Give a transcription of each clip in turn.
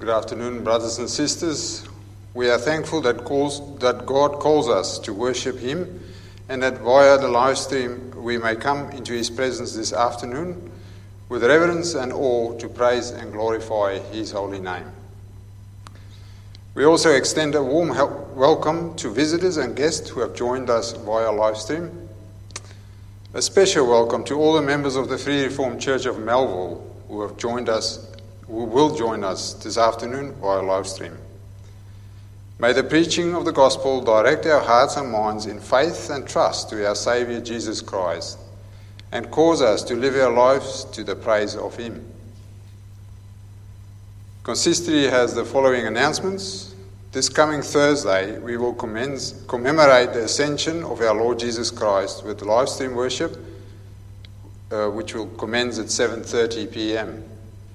Good afternoon, brothers and sisters. We are thankful that God calls us to worship Him, and that via the live stream we may come into His presence this afternoon with reverence and awe to praise and glorify His holy name. We also extend a warm welcome to visitors and guests who have joined us via live stream. A special welcome to all the members of the Free Reformed Church of Melville who will join us this afternoon via live stream. May the preaching of the gospel direct our hearts and minds in faith and trust to our Saviour Jesus Christ, and cause us to live our lives to the praise of Him. Consistory has the following announcements. This coming Thursday, we will commemorate the ascension of our Lord Jesus Christ with live stream worship, which will commence at 7:30 p.m.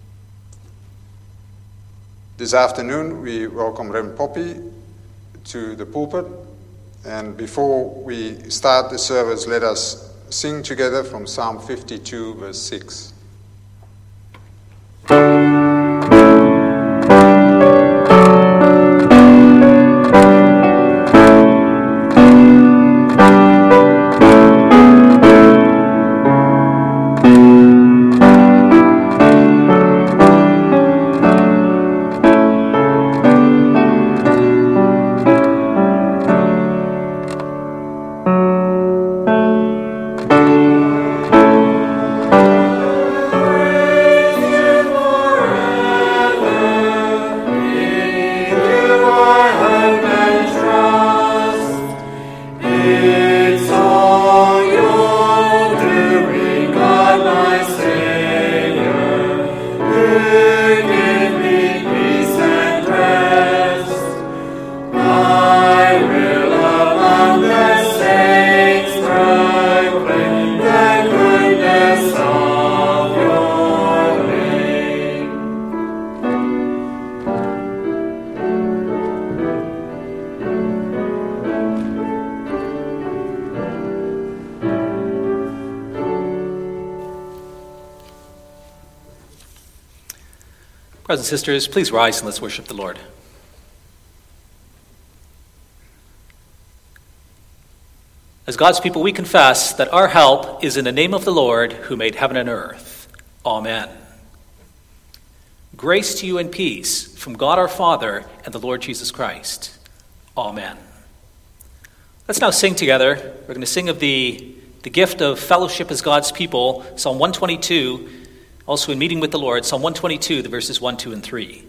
This afternoon, we welcome Reverend Poppy to the pulpit. And before we start the service, let us sing together from Psalm 52, verse 6. Brothers and sisters, please rise and let's worship the Lord. As God's people, we confess that our help is in the name of the Lord who made heaven and earth. Amen. Grace to you and peace from God our Father and the Lord Jesus Christ. Amen. Let's now sing together. We're going to sing of the gift of fellowship as God's people, Psalm 122. Also in meeting with the Lord, Psalm 122, the verses 1, 2, and 3.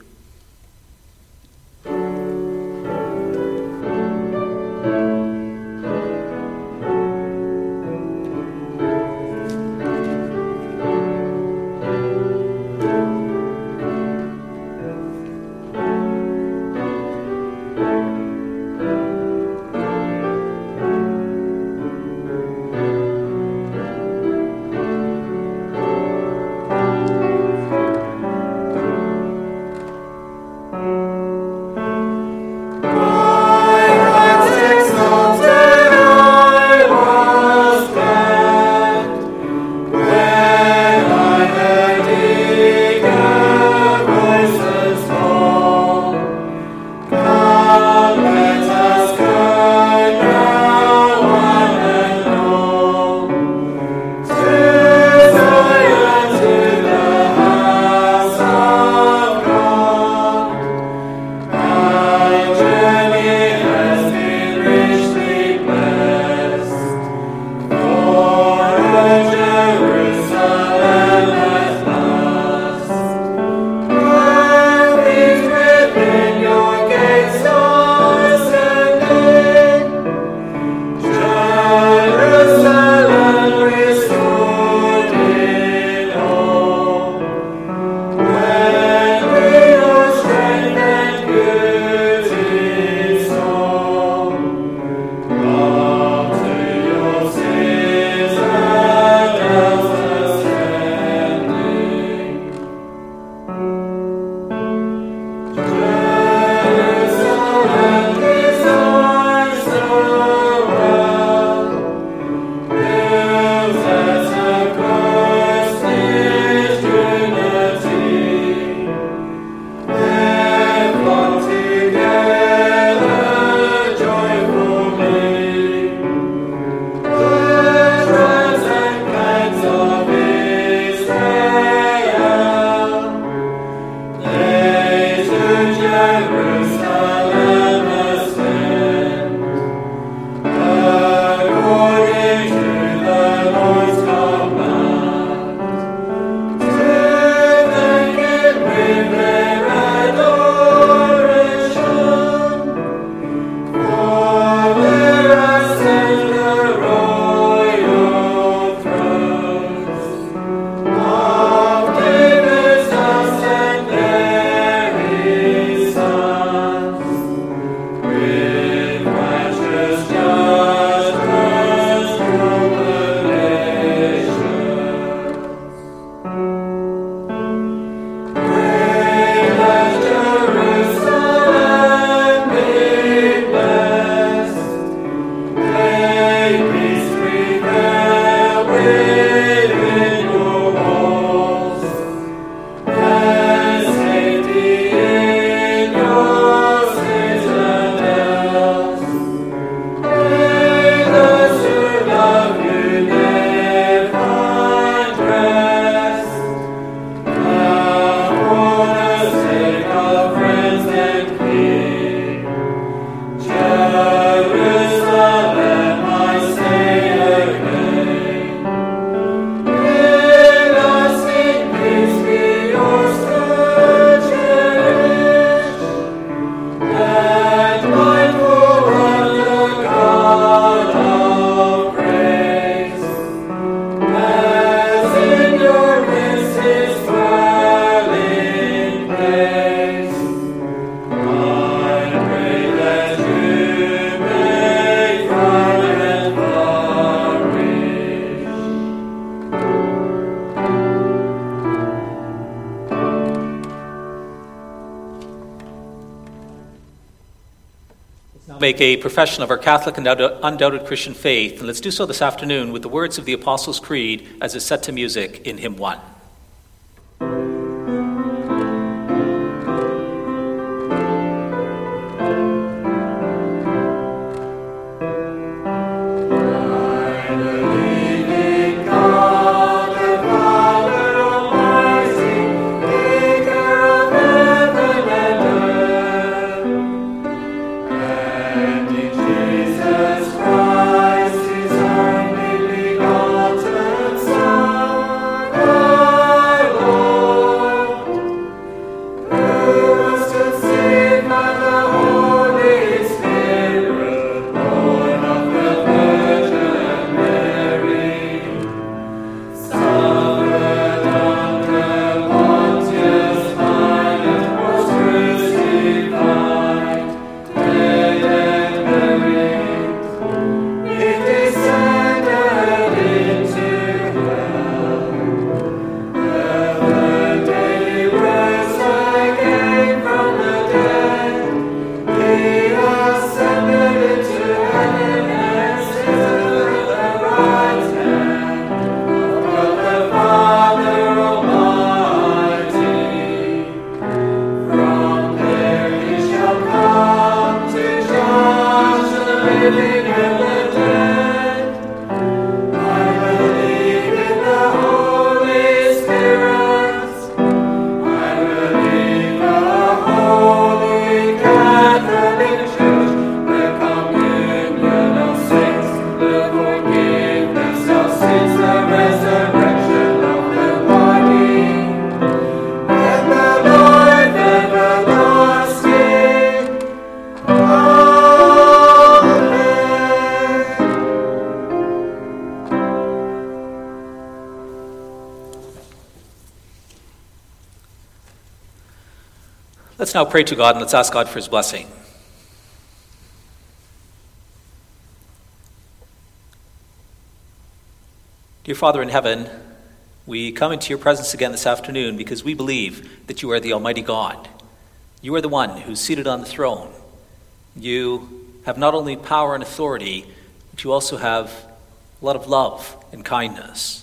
Make a profession of our Catholic and undoubted Christian faith, and let's do so this afternoon with the words of the Apostles' Creed as is set to music in Hymn 1. Let's now pray to God and let's ask God for His blessing. Dear Father in heaven, we come into your presence again this afternoon because we believe that you are the Almighty God. You are the one who's seated on the throne. You have not only power and authority, but you also have a lot of love and kindness.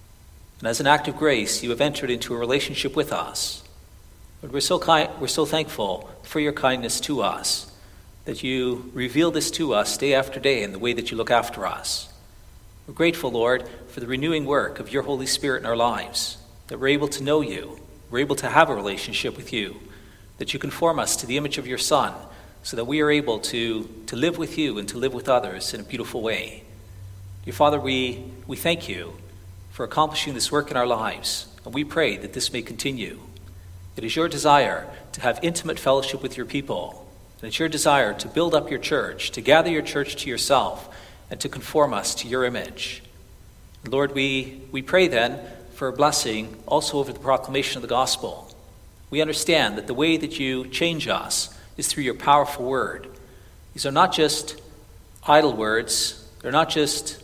And as an act of grace, you have entered into a relationship with us. But we're so thankful for your kindness to us, that you reveal this to us day after day in the way that you look after us. We're grateful, Lord, for the renewing work of your Holy Spirit in our lives, that we're able to know you, we're able to have a relationship with you, that you conform us to the image of your Son, so that we are able to live with you and to live with others in a beautiful way. Dear Father, we thank you for accomplishing this work in our lives, and we pray that this may continue. It is your desire to have intimate fellowship with your people, and it's your desire to build up your church, to gather your church to yourself, and to conform us to your image. Lord, we pray then for a blessing also over the proclamation of the gospel. We understand that the way that you change us is through your powerful word. These are not just idle words, they're not just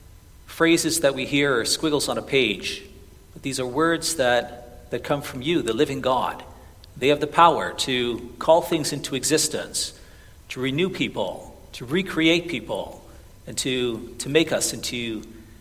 phrases that we hear or squiggles on a page, but these are words that come from you, the living God. They have the power to call things into existence, to renew people, to recreate people, and to make us into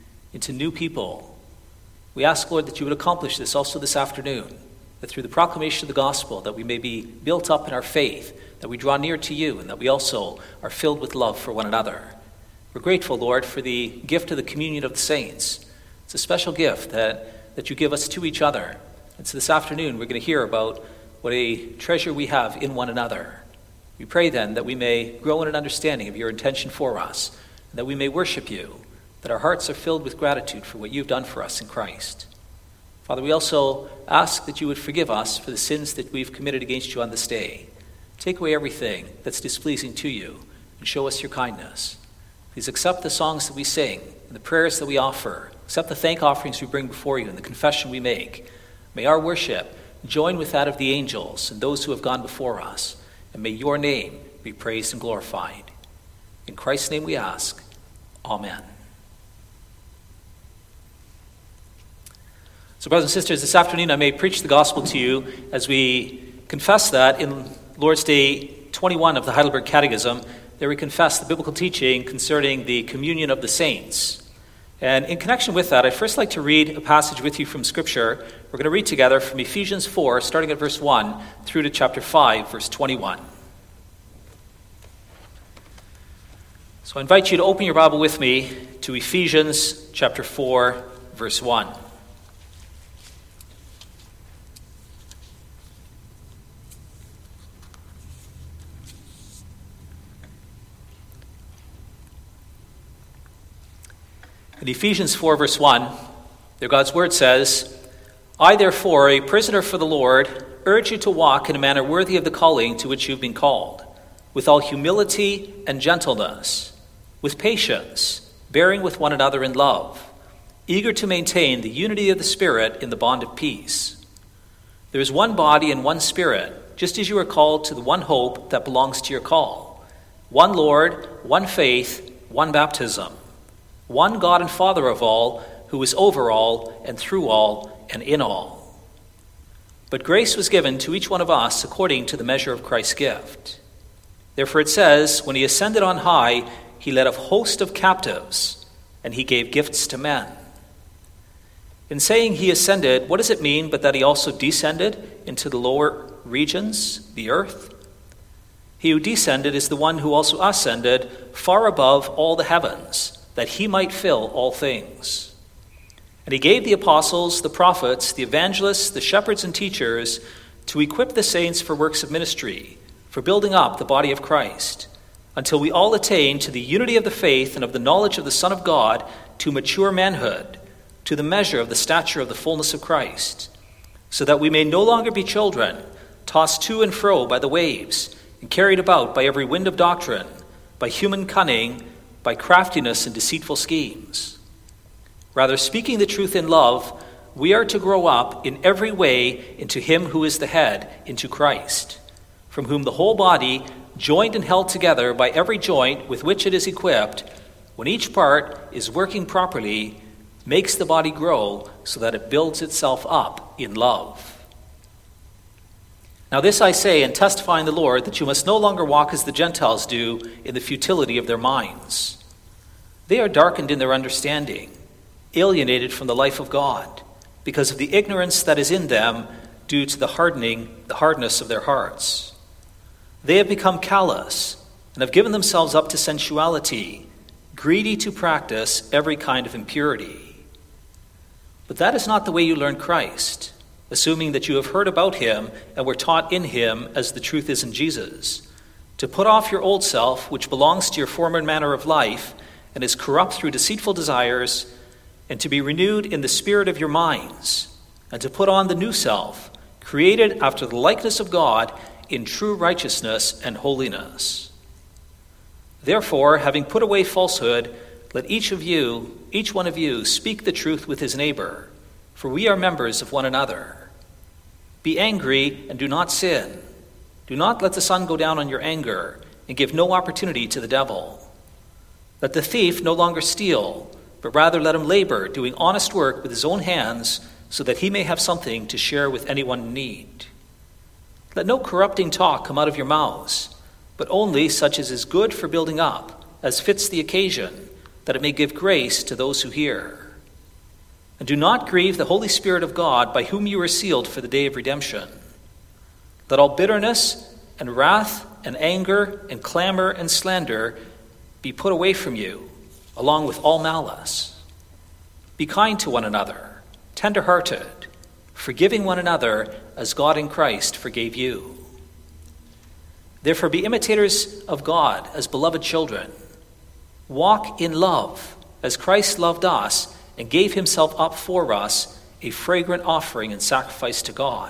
new people. We ask, Lord, that you would accomplish this also this afternoon, that through the proclamation of the gospel, that we may be built up in our faith, that we draw near to you, and that we also are filled with love for one another. We're grateful, Lord, for the gift of the communion of the saints. It's a special gift that you give us to each other. And so this afternoon, we're going to hear about what a treasure we have in one another. We pray then that we may grow in an understanding of your intention for us, and that we may worship you, that our hearts are filled with gratitude for what you've done for us in Christ. Father, we also ask that you would forgive us for the sins that we've committed against you on this day. Take away everything that's displeasing to you, and show us your kindness. Please accept the songs that we sing, and the prayers that we offer. Accept the thank offerings we bring before you, and the confession we make. May our worship join with that of the angels and those who have gone before us, and may your name be praised and glorified. In Christ's name we ask. Amen. So, brothers and sisters, this afternoon I may preach the gospel to you as we confess that in Lord's Day 21 of the Heidelberg Catechism, there we confess the biblical teaching concerning the communion of the saints. And in connection with that, I'd first like to read a passage with you from Scripture. We're going to read together from Ephesians 4, starting at verse 1, through to chapter 5, verse 21. So I invite you to open your Bible with me to Ephesians chapter 4, verse 1. In Ephesians 4, verse 1, there God's word says, I, therefore, a prisoner for the Lord, urge you to walk in a manner worthy of the calling to which you've been called, with all humility and gentleness, with patience, bearing with one another in love, eager to maintain the unity of the Spirit in the bond of peace. There is one body and one Spirit, just as you are called to the one hope that belongs to your call, one Lord, one faith, one baptism, one God and Father of all, who is over all and through all and in all. But grace was given to each one of us according to the measure of Christ's gift. Therefore it says, when he ascended on high, he led a host of captives, and he gave gifts to men. In saying he ascended, what does it mean but that he also descended into the lower regions, the earth? He who descended is the one who also ascended far above all the heavens, that he might fill all things. And he gave the apostles, the prophets, the evangelists, the shepherds and teachers to equip the saints for works of ministry, for building up the body of Christ, until we all attain to the unity of the faith and of the knowledge of the Son of God, to mature manhood, to the measure of the stature of the fullness of Christ, so that we may no longer be children, tossed to and fro by the waves, and carried about by every wind of doctrine, by human cunning, by craftiness and deceitful schemes. Rather, speaking the truth in love, we are to grow up in every way into him who is the head, into Christ, from whom the whole body, joined and held together by every joint with which it is equipped, when each part is working properly, makes the body grow so that it builds itself up in love. Now this I say and testify in the Lord, that you must no longer walk as the Gentiles do in the futility of their minds. They are darkened in their understanding, alienated from the life of God, because of the ignorance that is in them due to the hardness of their hearts. They have become callous and have given themselves up to sensuality, greedy to practice every kind of impurity. But that is not the way you learn Christ, assuming that you have heard about him and were taught in him as the truth is in Jesus, to put off your old self, which belongs to your former manner of life and is corrupt through deceitful desires, and to be renewed in the spirit of your minds, and to put on the new self, created after the likeness of God in true righteousness and holiness. Therefore, having put away falsehood, let each one of you, speak the truth with his neighbor, for we are members of one another. Be angry and do not sin. Do not let the sun go down on your anger, and give no opportunity to the devil. Let the thief no longer steal, but rather let him labor, doing honest work with his own hands, so that he may have something to share with anyone in need. Let no corrupting talk come out of your mouths, but only such as is good for building up, as fits the occasion, that it may give grace to those who hear. And do not grieve the Holy Spirit of God, by whom you are sealed for the day of redemption. Let all bitterness and wrath and anger and clamor and slander be put away from you, along with all malice. Be kind to one another, tender-hearted, forgiving one another as God in Christ forgave you. Therefore be imitators of God as beloved children. Walk in love as Christ loved us and gave himself up for us, a fragrant offering and sacrifice to God.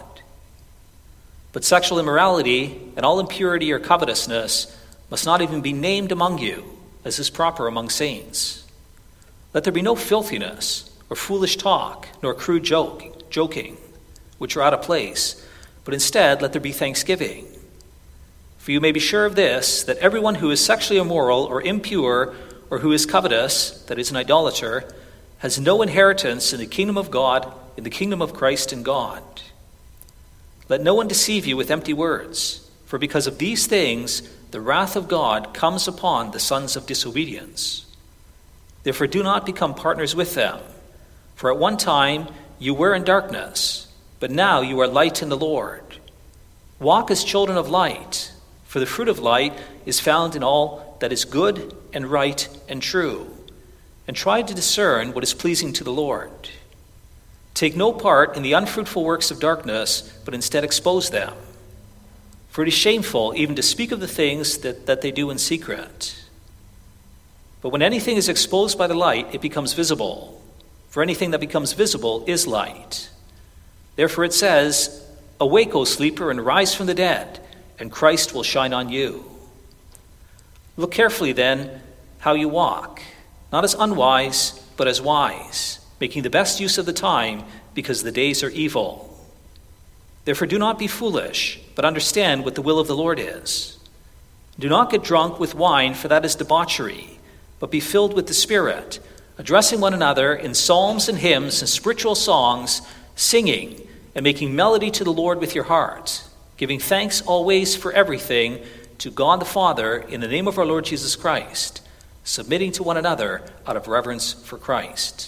But sexual immorality and all impurity or covetousness must not even be named among you, as is proper among saints. Let there be no filthiness or foolish talk, nor crude joking, which are out of place, but instead let there be thanksgiving. For you may be sure of this, that everyone who is sexually immoral or impure or who is covetous, that is an idolater, has no inheritance in the kingdom of God, in the kingdom of Christ and God. Let no one deceive you with empty words, for because of these things the wrath of God comes upon the sons of disobedience. Therefore do not become partners with them. For at one time you were in darkness, but now you are light in the Lord. Walk as children of light, for the fruit of light is found in all that is good and right and true, and try to discern what is pleasing to the Lord. Take no part in the unfruitful works of darkness, but instead expose them. For it is shameful even to speak of the things that they do in secret. But when anything is exposed by the light, it becomes visible. For anything that becomes visible is light. Therefore it says, "Awake, O sleeper, and rise from the dead, and Christ will shine on you." Look carefully then how you walk, not as unwise, but as wise, making the best use of the time, because the days are evil. Therefore do not be foolish, but understand what the will of the Lord is. Do not get drunk with wine, for that is debauchery, but be filled with the Spirit, addressing one another in psalms and hymns and spiritual songs, singing and making melody to the Lord with your heart, giving thanks always for everything to God the Father in the name of our Lord Jesus Christ, submitting to one another out of reverence for Christ.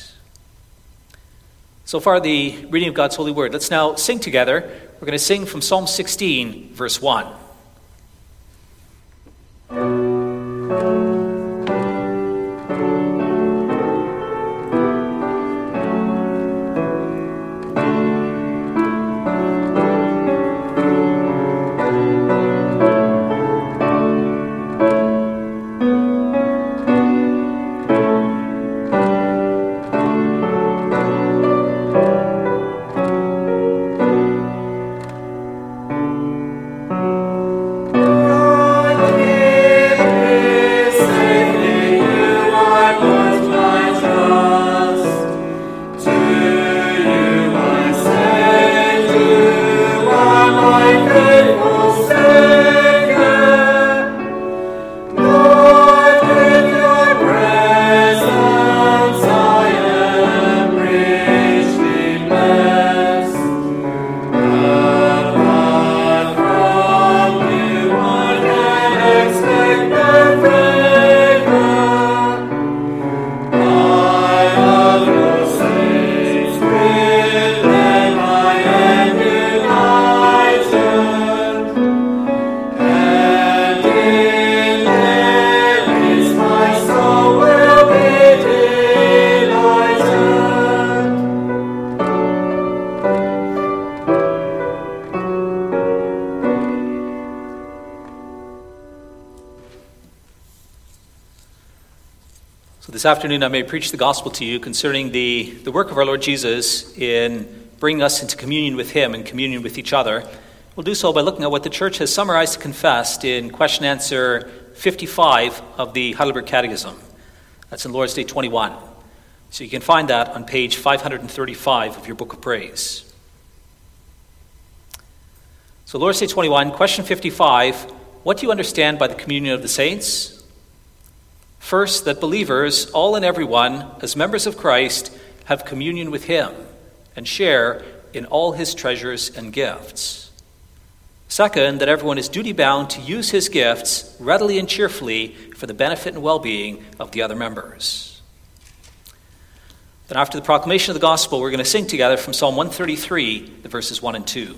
So far, the reading of God's holy word. Let's now sing together. We're going to sing from Psalm 16, verse 1. This afternoon I may preach the gospel to you concerning the work of our Lord Jesus in bringing us into communion with him and communion with each other. We'll do so by looking at what the church has summarized and confessed in question answer 55 of the Heidelberg Catechism. That's in Lord's Day 21. So you can find that on page 535 of your Book of Praise. So Lord's Day 21, question 55, what do you understand by the communion of the saints? First, that believers, all and everyone, as members of Christ, have communion with him and share in all his treasures and gifts. Second, that everyone is duty-bound to use his gifts readily and cheerfully for the benefit and well-being of the other members. Then after the proclamation of the gospel, we're going to sing together from Psalm 133, the verses 1 and 2.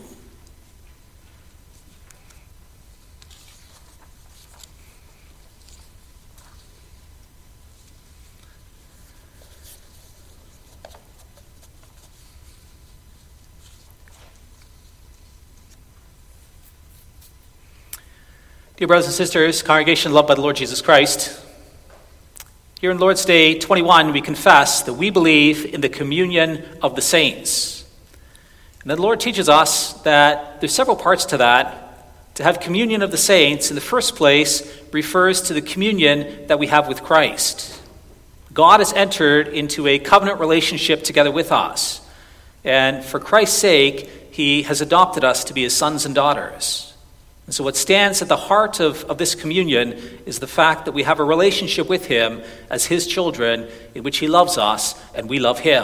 Dear brothers and sisters, congregation loved by the Lord Jesus Christ, here in Lord's Day 21, we confess that we believe in the communion of the saints. And the Lord teaches us that there's several parts to that. To have communion of the saints, in the first place, refers to the communion that we have with Christ. God has entered into a covenant relationship together with us. And for Christ's sake, he has adopted us to be his sons and daughters. And so what stands at the heart of this communion is the fact that we have a relationship with him as his children in which he loves us and we love him.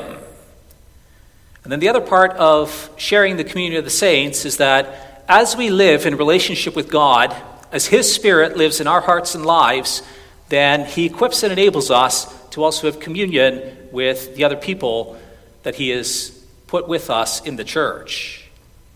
And then the other part of sharing the communion of the saints is that as we live in relationship with God, as his Spirit lives in our hearts and lives, then he equips and enables us to also have communion with the other people that he has put with us in the church.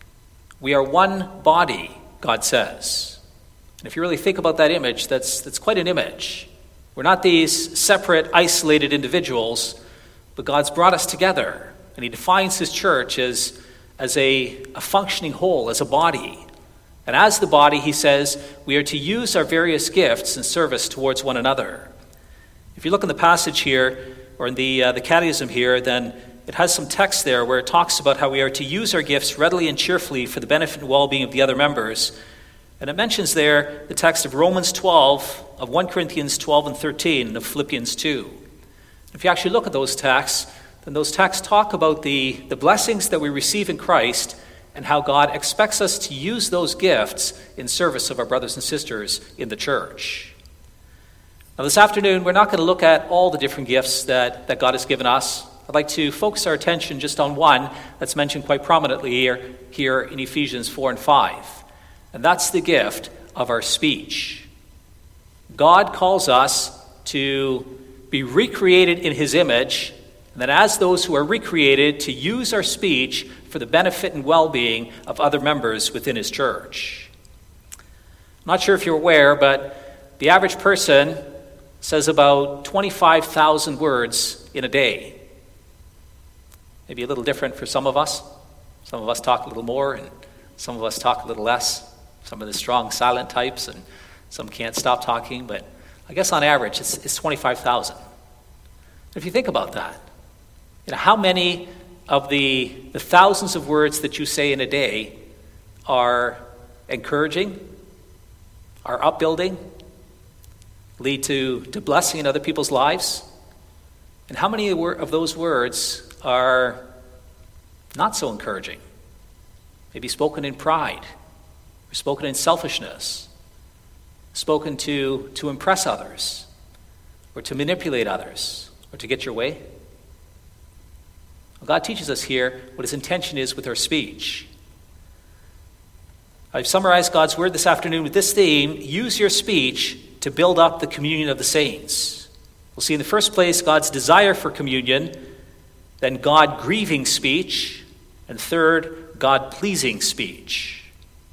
We are one body, God says. And if you really think about that image, that's quite an image. We're not these separate, isolated individuals, but God's brought us together. And he defines his church as a functioning whole, as a body. And as the body, he says, we are to use our various gifts in service towards one another. If you look in the passage here, or in the catechism here, then it has some text there where it talks about how we are to use our gifts readily and cheerfully for the benefit and well-being of the other members. And it mentions there the text of Romans 12, of 1 Corinthians 12 and 13, and of Philippians 2. If you actually look at those texts, then those texts talk about the blessings that we receive in Christ and how God expects us to use those gifts in service of our brothers and sisters in the church. Now this afternoon, we're not going to look at all the different gifts that God has given us. I'd like to focus our attention just on one that's mentioned quite prominently here in Ephesians 4 and 5. And that's the gift of our speech. God calls us to be recreated in his image, and then as those who are recreated, to use our speech for the benefit and well-being of other members within his church. I'm not sure if you're aware, but the average person says about 25,000 words in a day. Maybe a little different for some of us. Some of us talk a little more, and some of us talk a little less. Some of the strong silent types, and some can't stop talking, but I guess on average it's 25,000. If you think about that, how many of the thousands of words that you say in a day are encouraging, are upbuilding, lead to blessing in other people's lives? And how many of those words are not so encouraging? Maybe spoken in pride, or spoken in selfishness, spoken to impress others, or to manipulate others, or to get your way? Well, God teaches us here what his intention is with our speech. I've summarized God's word this afternoon with this theme: use your speech to build up the communion of the saints. We'll see in the first place God's desire for communion, then God-grieving speech, and third, God-pleasing speech.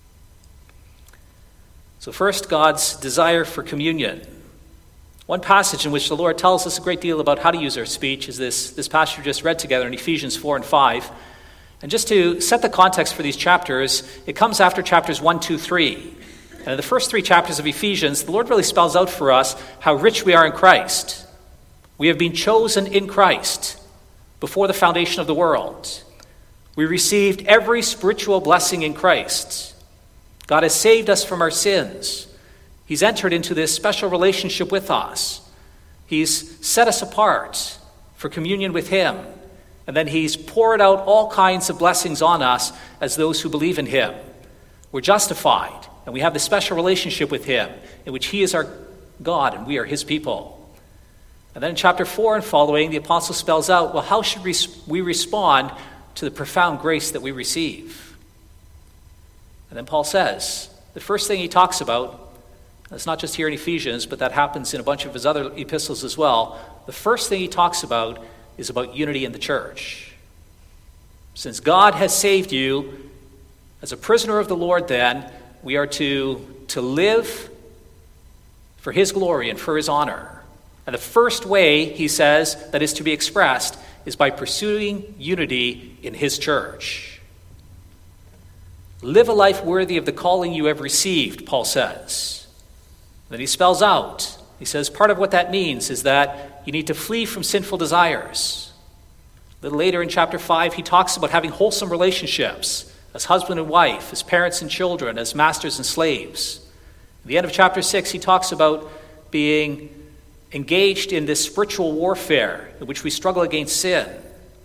So first, God's desire for communion. One passage in which the Lord tells us a great deal about how to use our speech is this passage we just read together in Ephesians 4 and 5. And just to set the context for these chapters, it comes after chapters 1, 2, 3. And in the first 3 chapters of Ephesians, the Lord really spells out for us how rich we are in Christ. We have been chosen in Christ before the foundation of the world. We received every spiritual blessing in Christ. God has saved us from our sins. He's entered into this special relationship with us. He's set us apart for communion with him. And then he's poured out all kinds of blessings on us as those who believe in him. We're justified, and we have this special relationship with him in which he is our God and we are his people. And then in chapter 4 and following, the apostle spells out, well, how should we respond to the profound grace that we receive? And then Paul says, the first thing he talks about, it's not just here in Ephesians, but that happens in a bunch of his other epistles as well. The first thing he talks about is about unity in the church. Since God has saved you as a prisoner of the Lord, then we are to live for his glory and for his honor. And the first way, he says, that is to be expressed is by pursuing unity in his church. Live a life worthy of the calling you have received, Paul says. Then he spells out, he says part of what that means is that you need to flee from sinful desires. A little later in chapter 5, he talks about having wholesome relationships as husband and wife, as parents and children, as masters and slaves. At the end of chapter 6, he talks about being engaged in this spiritual warfare in which we struggle against sin.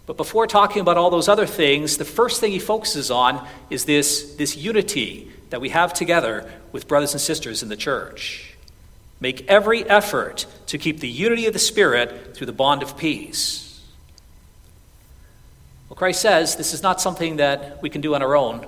But before talking about all those other things, the first thing he focuses on is this unity that we have together with brothers and sisters in the church. Make every effort to keep the unity of the Spirit through the bond of peace. Well, Christ says this is not something that we can do on our own.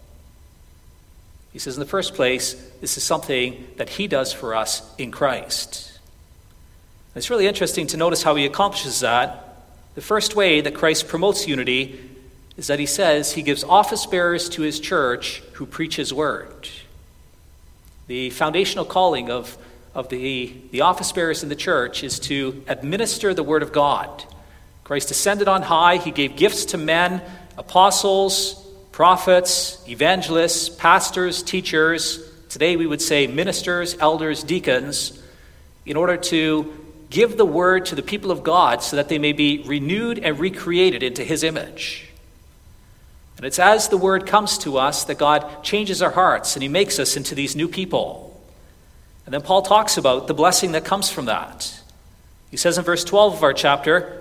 He says in the first place, this is something that he does for us in Christ. And it's really interesting to notice how he accomplishes that. The first way that Christ promotes unity is that he says he gives office bearers to his church who preach his word. The foundational calling of the office bearers in the church is to administer the word of God. Christ ascended on high. He gave gifts to men, apostles, prophets, evangelists, pastors, teachers. Today we would say ministers, elders, deacons, in order to give the word to the people of God so that they may be renewed and recreated into his image. And it's as the word comes to us that God changes our hearts and he makes us into these new people. And then Paul talks about the blessing that comes from that. He says in verse 12 of our chapter,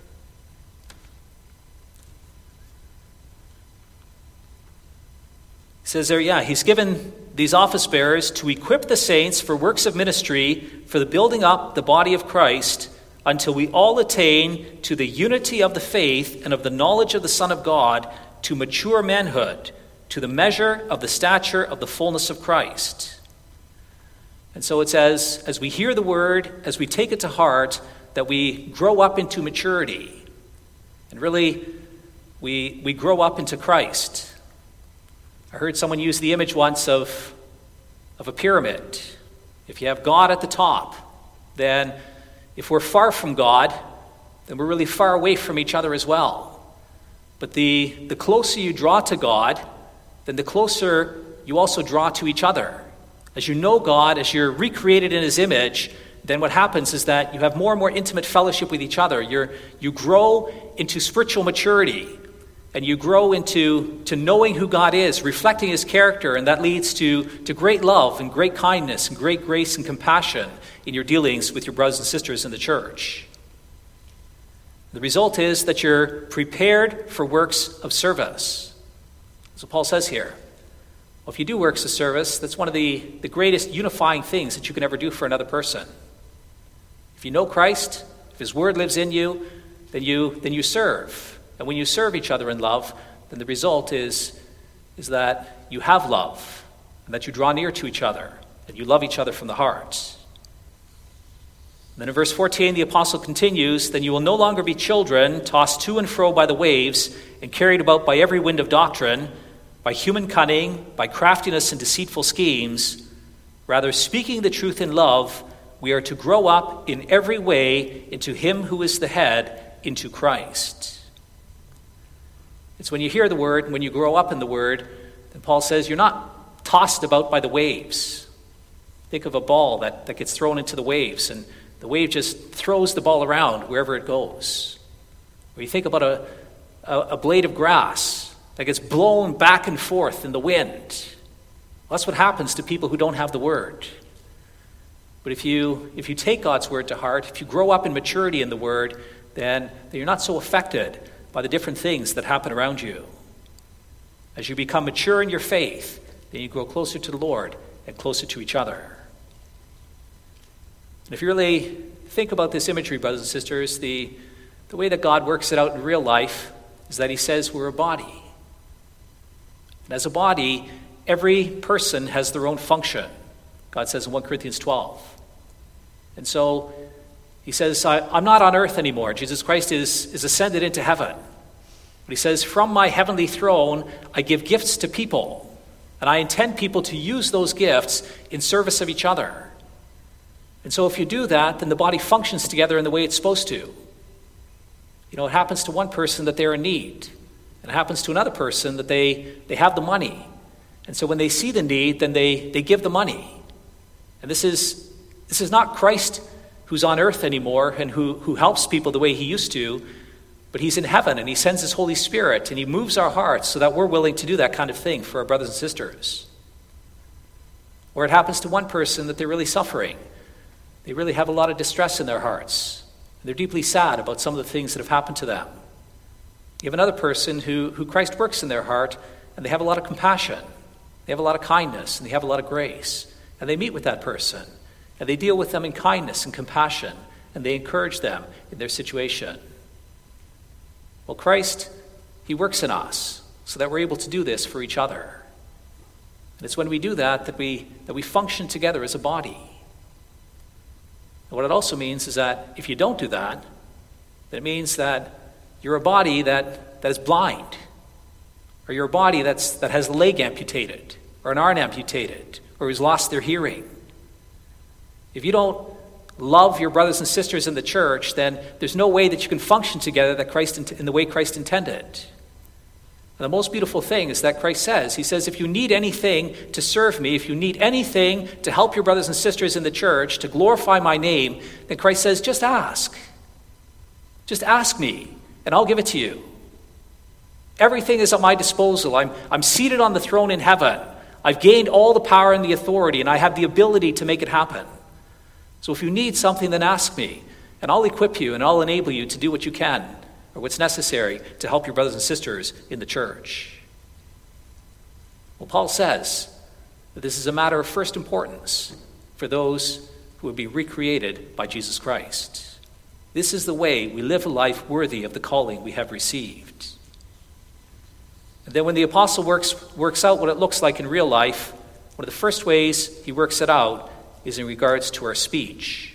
he says there, he's given these office bearers to equip the saints for works of ministry, for the building up the body of Christ, until we all attain to the unity of the faith and of the knowledge of the Son of God, to mature manhood, to the measure of the stature of the fullness of Christ. And so it's as we hear the word, as we take it to heart, that we grow up into maturity. And really, we grow up into Christ. I heard someone use the image once of a pyramid. If you have God at the top, then if we're far from God, then we're really far away from each other as well. But the closer you draw to God, then the closer you also draw to each other. As you know God, as you're recreated in his image, then what happens is that you have more and more intimate fellowship with each other. You grow into spiritual maturity. And you grow into knowing who God is, reflecting his character, and that leads to great love and great kindness and great grace and compassion in your dealings with your brothers and sisters in the church. The result is that you're prepared for works of service. So Paul says here, well, if you do works of service, that's one of the greatest unifying things that you can ever do for another person. If you know Christ, if his word lives in you, then you serve. And when you serve each other in love, then the result is that you have love, and that you draw near to each other, and you love each other from the heart. And then in verse 14, the apostle continues, then you will no longer be children, tossed to and fro by the waves, and carried about by every wind of doctrine, by human cunning, by craftiness and deceitful schemes. Rather, speaking the truth in love, we are to grow up in every way into him who is the head, into Christ. It's when you hear the word, and when you grow up in the word, then Paul says you're not tossed about by the waves. Think of a ball that gets thrown into the waves, and the wave just throws the ball around wherever it goes. Or you think about a blade of grass that gets blown back and forth in the wind. Well, that's what happens to people who don't have the word. But if you take God's word to heart, if you grow up in maturity in the word, then you're not so affected by the different things that happen around you. As you become mature in your faith, then you grow closer to the Lord and closer to each other. And if you really think about this imagery, brothers and sisters, the way that God works it out in real life is that he says we're a body. And as a body, every person has their own function. God says in 1 Corinthians 12. And so he says, I'm not on earth anymore. Jesus Christ is ascended into heaven. But he says, from my heavenly throne, I give gifts to people. And I intend people to use those gifts in service of each other. And so if you do that, then the body functions together in the way it's supposed to. You know, it happens to one person that they're in need. And it happens to another person that they have the money. And so when they see the need, then they give the money. And this is not Christ who's on earth anymore and who helps people the way he used to, but he's in heaven and he sends his Holy Spirit and he moves our hearts so that we're willing to do that kind of thing for our brothers and sisters. Or it happens to one person that they're really suffering. They really have a lot of distress in their hearts. They're deeply sad about some of the things that have happened to them. You have another person who Christ works in their heart, and they have a lot of compassion. They have a lot of kindness, and they have a lot of grace. And they meet with that person, and they deal with them in kindness and compassion, and they encourage them in their situation. Well, Christ, he works in us so that we're able to do this for each other. And it's when we do that we function together as a body. And what it also means is that if you don't do that, then it means that you're a body that is blind, or you're a body that has a leg amputated, or an arm amputated, or who's lost their hearing. If you don't love your brothers and sisters in the church, then there's no way that you can function together in the way Christ intended. And the most beautiful thing is that Christ says, he says, if you need anything to serve me, if you need anything to help your brothers and sisters in the church, to glorify my name, then Christ says, just ask. Just ask me, and I'll give it to you. Everything is at my disposal. I'm seated on the throne in heaven. I've gained all the power and the authority, and I have the ability to make it happen. So if you need something, then ask me, and I'll equip you, and I'll enable you to do what you can, or what's necessary to help your brothers and sisters in the church. Well, Paul says that this is a matter of first importance for those who would be recreated by Jesus Christ. This is the way we live a life worthy of the calling we have received. And then when the apostle works out what it looks like in real life, one of the first ways he works it out is in regards to our speech.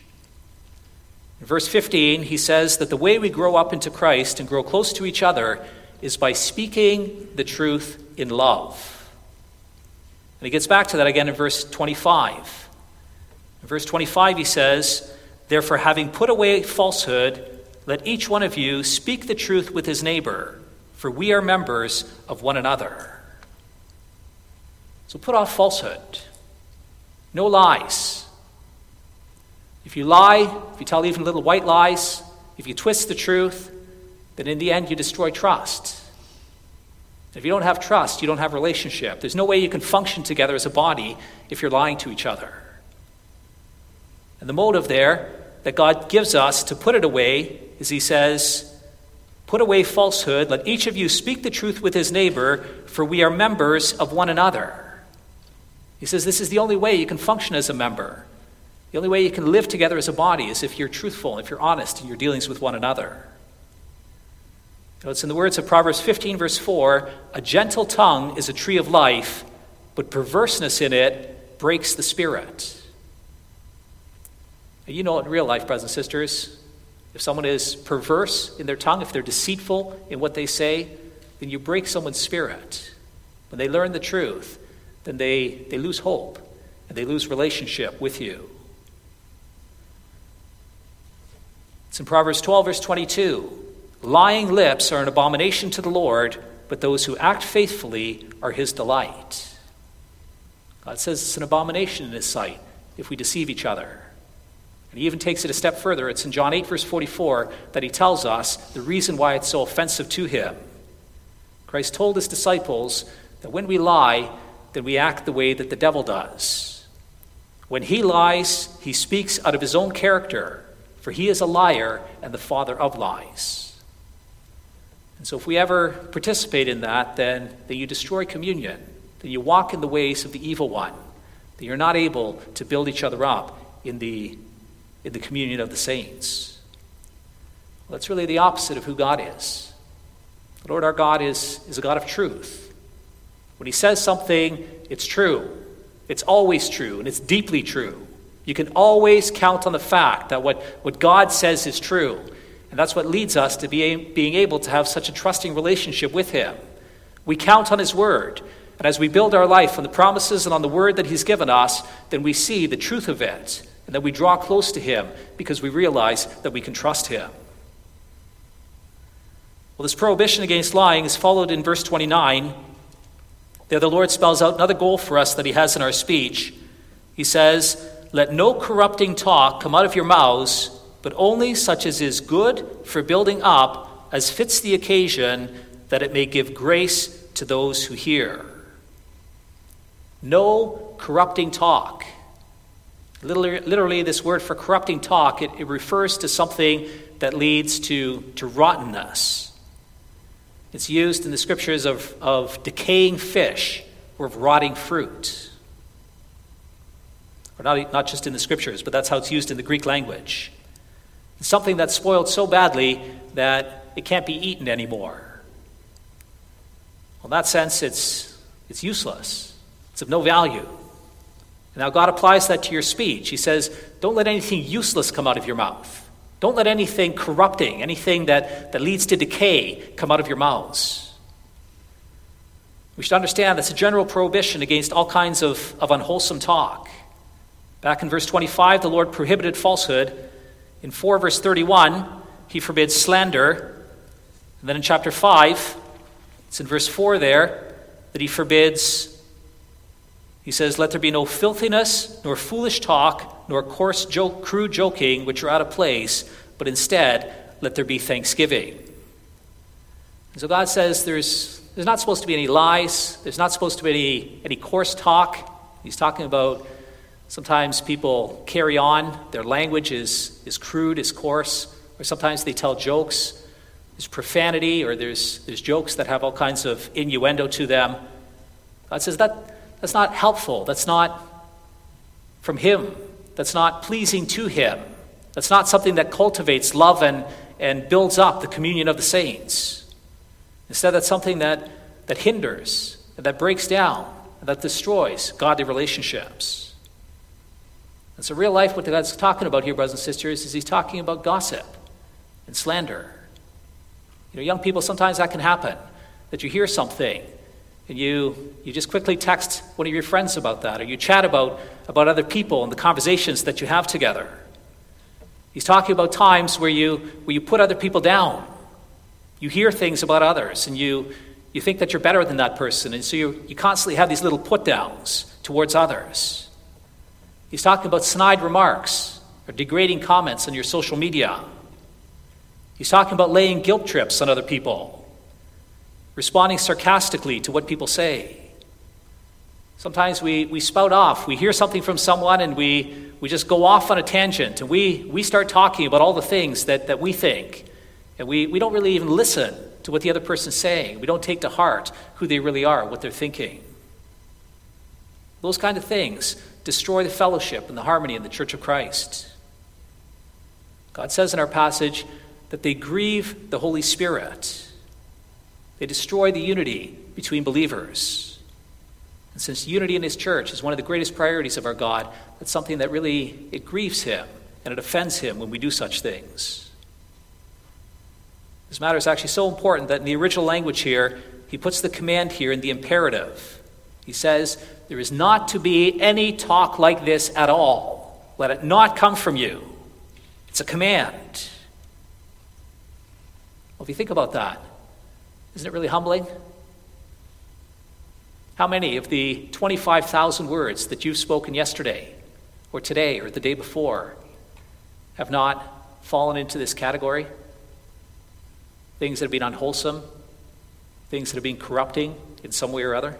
In verse 15, he says that the way we grow up into Christ and grow close to each other is by speaking the truth in love. And he gets back to that again in verse 25. In verse 25, he says, therefore, having put away falsehood, let each one of you speak the truth with his neighbor, for we are members of one another. So put off falsehood. No lies. If you lie, if you tell even little white lies, if you twist the truth, then in the end you destroy trust. If you don't have trust, you don't have relationship. There's no way you can function together as a body if you're lying to each other. And the motive there that God gives us to put it away is he says, put away falsehood, let each of you speak the truth with his neighbor, for we are members of one another. He says this is the only way you can function as a member. The only way you can live together as a body is if you're truthful, if you're honest in your dealings with one another. You know, it's in the words of Proverbs 15, verse 4, a gentle tongue is a tree of life, but perverseness in it breaks the spirit. Now, you know it in real life, brothers and sisters. If someone is perverse in their tongue, if they're deceitful in what they say, then you break someone's spirit. When they learn the truth, then they lose hope and they lose relationship with you. It's in Proverbs 12, verse 22. Lying lips are an abomination to the Lord, but those who act faithfully are his delight. God says it's an abomination in his sight if we deceive each other. And he even takes it a step further. It's in John 8, verse 44, that he tells us the reason why it's so offensive to him. Christ told his disciples that when we lie, then we act the way that the devil does. When he lies, he speaks out of his own character, for he is a liar and the father of lies. And so if we ever participate in that, then you destroy communion, then you walk in the ways of the evil one, that you're not able to build each other up in the communion of the saints. Well, that's really the opposite of who God is. The Lord our God is a God of truth. When he says something, it's true. It's always true, and it's deeply true. You can always count on the fact that what God says is true. And that's what leads us to being able to have such a trusting relationship with him. We count on his word. And as we build our life on the promises and on the word that he's given us, then we see the truth of it. And that we draw close to him because we realize that we can trust him. Well, this prohibition against lying is followed in verse 29. There the Lord spells out another goal for us that he has in our speech. He says, let no corrupting talk come out of your mouths, but only such as is good for building up, as fits the occasion, that it may give grace to those who hear. No corrupting talk. Literally, this word for corrupting talk, it refers to something that leads to rottenness. It's used in the scriptures of decaying fish or of rotting fruit. Or not just in the scriptures, but that's how it's used in the Greek language. It's something that's spoiled so badly that it can't be eaten anymore. Well, in that sense, it's useless. It's of no value. And now God applies that to your speech. He says, don't let anything useless come out of your mouth. Don't let anything corrupting, anything that leads to decay come out of your mouths. We should understand that's a general prohibition against all kinds of unwholesome talk. Back in verse 25, the Lord prohibited falsehood. In 4 verse 31, he forbids slander. And then in chapter 5, it's in verse 4 there, that he forbids, he says, let there be no filthiness, nor foolish talk, nor coarse crude joking, which are out of place, but instead, let there be thanksgiving. And so God says there's not supposed to be any lies, there's not supposed to be any coarse talk. He's talking about sometimes people carry on, their language is crude, is coarse, or sometimes they tell jokes. There's profanity, or there's jokes that have all kinds of innuendo to them. God says that's not helpful. That's not from Him. That's not pleasing to Him. That's not something that cultivates love and builds up the communion of the saints. Instead, that's something that hinders, that breaks down, and that destroys godly relationships. And so real life, what God's talking about here, brothers and sisters, is He's talking about gossip and slander. Young people, sometimes that can happen, that you hear something, and you just quickly text one of your friends about that, or you chat about other people and the conversations that you have together. He's talking about times where you put other people down. You hear things about others, and you think that you're better than that person, and so you constantly have these little put-downs towards others. He's talking about snide remarks or degrading comments on your social media. He's talking about laying guilt trips on other people, responding sarcastically to what people say. Sometimes we spout off. We hear something from someone and we just go off on a tangent and we start talking about all the things that we think. And we don't really even listen to what the other person's saying. We don't take to heart who they really are, what they're thinking. Those kind of things destroy the fellowship and the harmony in the Church of Christ. God says in our passage that they grieve the Holy Spirit. They destroy the unity between believers. And since unity in His church is one of the greatest priorities of our God, that's something that really, it grieves Him and it offends Him when we do such things. This matter is actually so important that in the original language here, He puts the command here in the imperative. He says, there is not to be any talk like this at all. Let it not come from you. It's a command. Well, if you think about that, isn't it really humbling? How many of the 25,000 words that you've spoken yesterday or today or the day before have not fallen into this category? Things that have been unwholesome, things that have been corrupting in some way or other.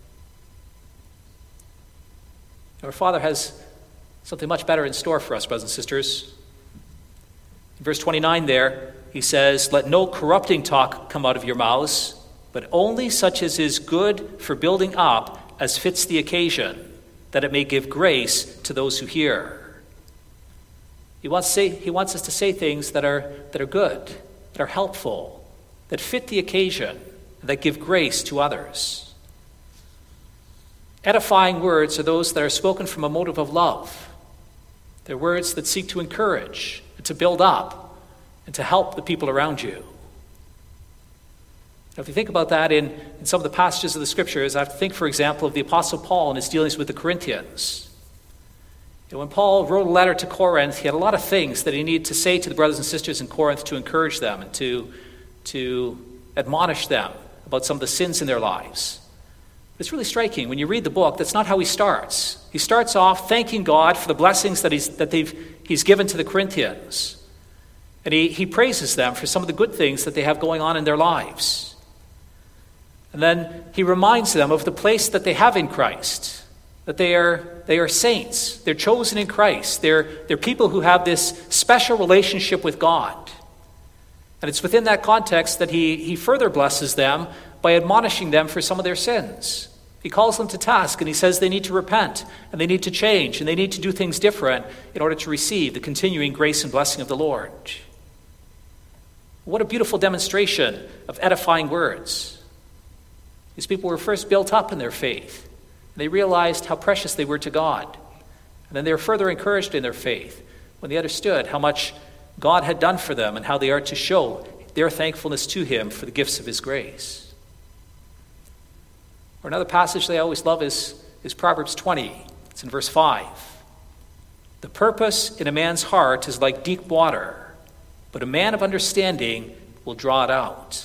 Our Father has something much better in store for us, brothers and sisters. In verse 29 there, He says, let no corrupting talk come out of your mouths, but only such as is good for building up as fits the occasion, that it may give grace to those who hear. He wants us to say things that are good, that are helpful, that fit the occasion, that give grace to others. Edifying words are those that are spoken from a motive of love. They're words that seek to encourage and to build up and to help the people around you. Now, if you think about that in some of the passages of the Scriptures, I have to think, for example, of the Apostle Paul and his dealings with the Corinthians. When Paul wrote a letter to Corinth, he had a lot of things that he needed to say to the brothers and sisters in Corinth to encourage them and to admonish them about some of the sins in their lives. It's really striking. When you read the book, that's not how he starts. He starts off thanking God for the blessings that he's given to the Corinthians. And he praises them for some of the good things that they have going on in their lives. And then he reminds them of the place that they have in Christ, that they are saints. They're chosen in Christ. They're people who have this special relationship with God. And it's within that context that he further blesses them by admonishing them for some of their sins. He calls them to task, and he says they need to repent, and they need to change, and they need to do things different in order to receive the continuing grace and blessing of the Lord. What a beautiful demonstration of edifying words. These people were first built up in their faith, and they realized how precious they were to God. And then they were further encouraged in their faith when they understood how much God had done for them and how they are to show their thankfulness to him for the gifts of his grace. Or another passage they always love is Proverbs 20. It's in verse 5. The purpose in a man's heart is like deep water, but a man of understanding will draw it out.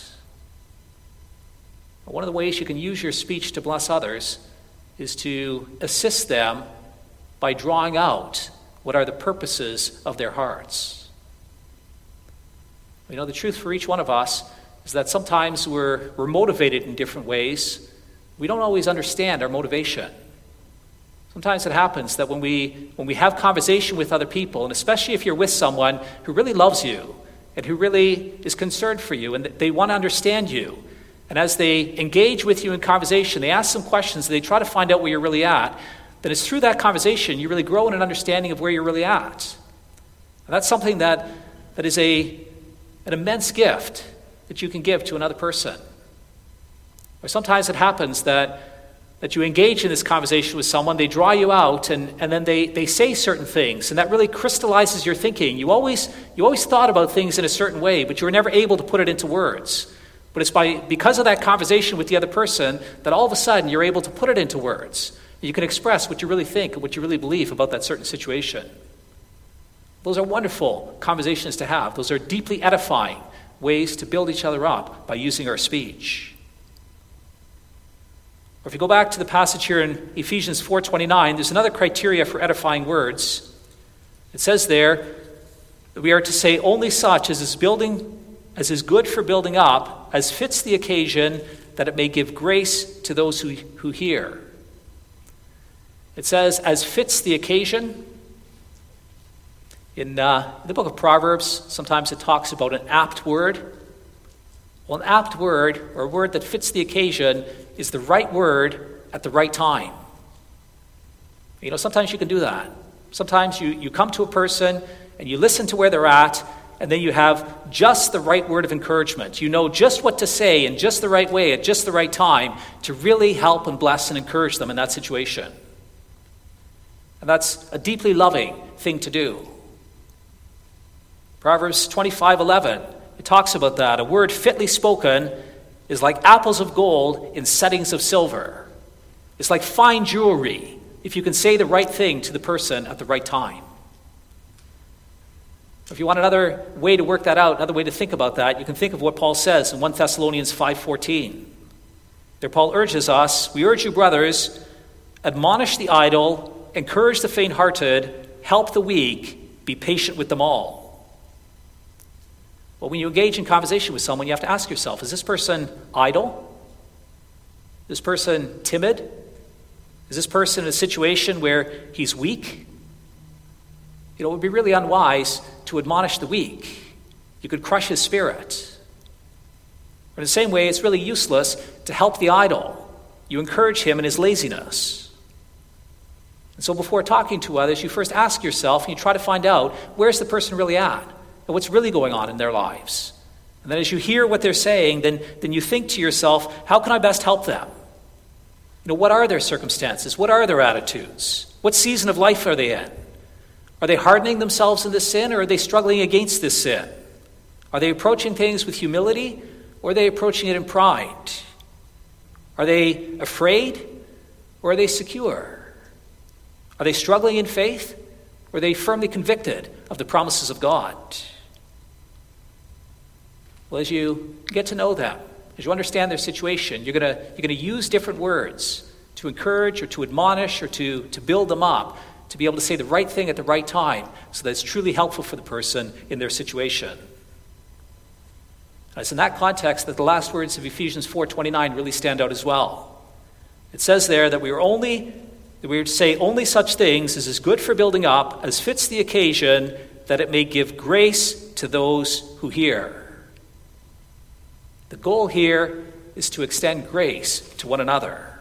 One of the ways you can use your speech to bless others is to assist them by drawing out what are the purposes of their hearts. The truth for each one of us is that sometimes we're motivated in different ways. We don't always understand our motivation. Sometimes it happens that when we have conversation with other people, and especially if you're with someone who really loves you and who really is concerned for you and they want to understand you, and as they engage with you in conversation, they ask some questions, they try to find out where you're really at, then it's through that conversation you really grow in an understanding of where you're really at. And that's something that is an immense gift that you can give to another person. Or sometimes it happens that you engage in this conversation with someone, they draw you out, and then they say certain things, and that really crystallizes your thinking. You always thought about things in a certain way, but you were never able to put it into words. But it's because of that conversation with the other person that all of a sudden you're able to put it into words. You can express what you really think and what you really believe about that certain situation. Those are wonderful conversations to have. Those are deeply edifying ways to build each other up by using our speech. Or if you go back to the passage here in Ephesians 4:29, there's another criteria for edifying words. It says there that we are to say only such as is good for building up, as fits the occasion, that it may give grace to those who hear. It says, as fits the occasion. In the book of Proverbs, sometimes it talks about an apt word. Well, an apt word, or a word that fits the occasion, is the right word at the right time. Sometimes you can do that. Sometimes you come to a person and you listen to where they're at, and then you have just the right word of encouragement. You know just what to say in just the right way at just the right time to really help and bless and encourage them in that situation. And that's a deeply loving thing to do. Proverbs 25:11, it talks about that. A word fitly spoken is like apples of gold in settings of silver. It's like fine jewelry if you can say the right thing to the person at the right time. If you want another way to work that out, another way to think about that, you can think of what Paul says in 1 Thessalonians 5:14. There Paul urges us, we urge you, brothers, admonish the idle, encourage the faint-hearted, help the weak, be patient with them all. Well, when you engage in conversation with someone, you have to ask yourself, is this person idle? Is this person timid? Is this person in a situation where he's weak? It would be really unwise to admonish the weak. You could crush his spirit. Or in the same way, it's really useless to help the idle. You encourage him in his laziness. And so before talking to others, you first ask yourself and you try to find out, where's the person really at? And what's really going on in their lives? And then as you hear what they're saying, then you think to yourself, how can I best help them? What are their circumstances? What are their attitudes? What season of life are they in? Are they hardening themselves in this sin, or are they struggling against this sin? Are they approaching things with humility, or are they approaching it in pride? Are they afraid, or are they secure? Are they struggling in faith, or are they firmly convicted of the promises of God? Well, as you get to know them, as you understand their situation, you're going to use different words to encourage or to admonish or to build them up, to be able to say the right thing at the right time so that it's truly helpful for the person in their situation. And it's in that context that the last words of Ephesians 4:29 really stand out as well. It says there that we are to say only such things as is good for building up, as fits the occasion, that it may give grace to those who hear. The goal here is to extend grace to one another.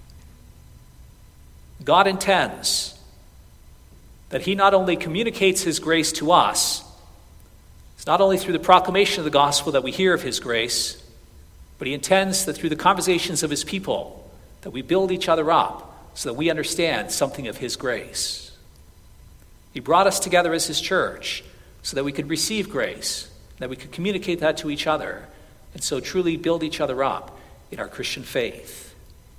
God intends that he not only communicates his grace to us, it's not only through the proclamation of the gospel that we hear of his grace, but he intends that through the conversations of his people, that we build each other up so that we understand something of his grace. He brought us together as his church so that we could receive grace, that we could communicate that to each other, and so truly build each other up in our Christian faith.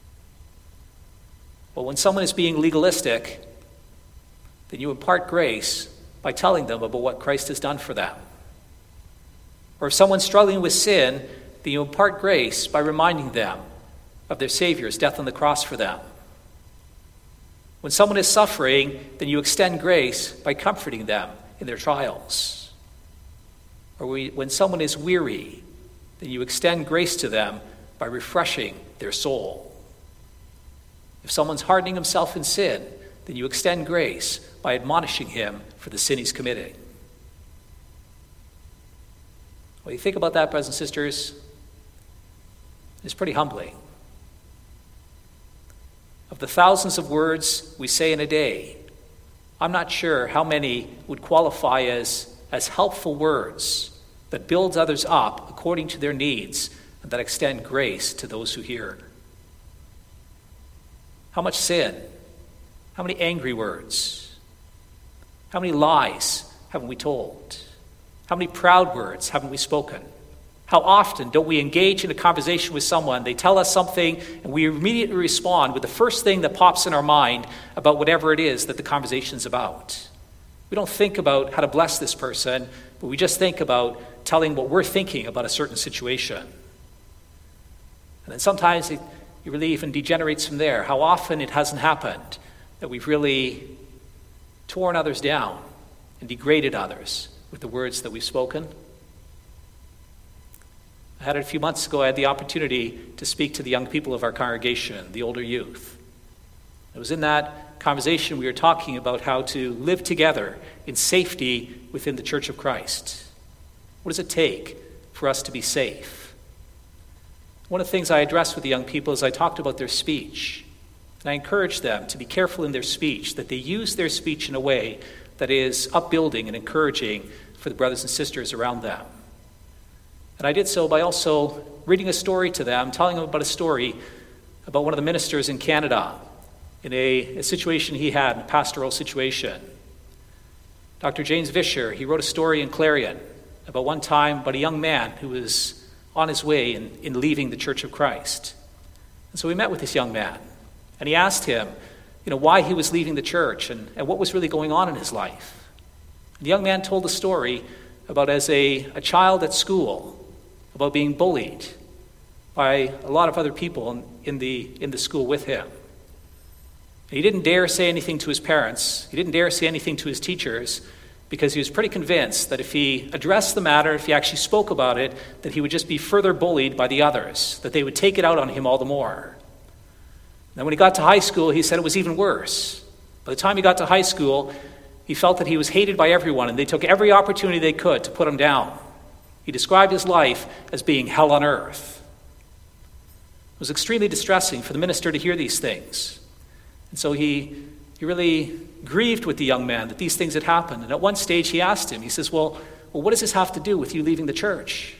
But when someone is being legalistic, then you impart grace by telling them about what Christ has done for them. Or if someone's struggling with sin, then you impart grace by reminding them of their Savior's death on the cross for them. When someone is suffering, then you extend grace by comforting them in their trials. Or when someone is weary, then you extend grace to them by refreshing their soul. If someone's hardening himself in sin, then you extend grace by admonishing him for the sin he's committing. When you think about that, brothers and sisters, it's pretty humbling. Of the thousands of words we say in a day, I'm not sure how many would qualify as helpful words that builds others up according to their needs and that extend grace to those who hear. How much sin? How many angry words? How many lies haven't we told? How many proud words haven't we spoken? How often don't we engage in a conversation with someone, they tell us something, and we immediately respond with the first thing that pops in our mind about whatever it is that the conversation's about. We don't think about how to bless this person, but we just think about telling what we're thinking about a certain situation. And then sometimes it really even degenerates from there. How often it hasn't happened that we've really torn others down and degraded others with the words that we've spoken. I had it a few months ago. I had the opportunity to speak to the young people of our congregation, the older youth. It was in that conversation we were talking about how to live together in safety within the Church of Christ. What does it take for us to be safe? One of the things I addressed with the young people is I talked about their speech. And I encouraged them to be careful in their speech, that they use their speech in a way that is upbuilding and encouraging for the brothers and sisters around them. And I did so by also reading a story to them, telling them about a story about one of the ministers in Canada in a situation he had, a pastoral situation. Dr. James Vischer, he wrote a story in Clarion about one time about a young man who was on his way in leaving the Church of Christ. And so we met with this young man, and he asked him, why he was leaving the church and what was really going on in his life. And the young man told the story about as a child at school, about being bullied by a lot of other people in the school with him. And he didn't dare say anything to his parents. He didn't dare say anything to his teachers because he was pretty convinced that if he addressed the matter, if he actually spoke about it, that he would just be further bullied by the others, that they would take it out on him all the more. And when he got to high school, he said it was even worse. By the time he got to high school, he felt that he was hated by everyone, and they took every opportunity they could to put him down. He described his life as being hell on earth. It was extremely distressing for the minister to hear these things. And so he really grieved with the young man that these things had happened. And at one stage he asked him, he says, well, what does this have to do with you leaving the church?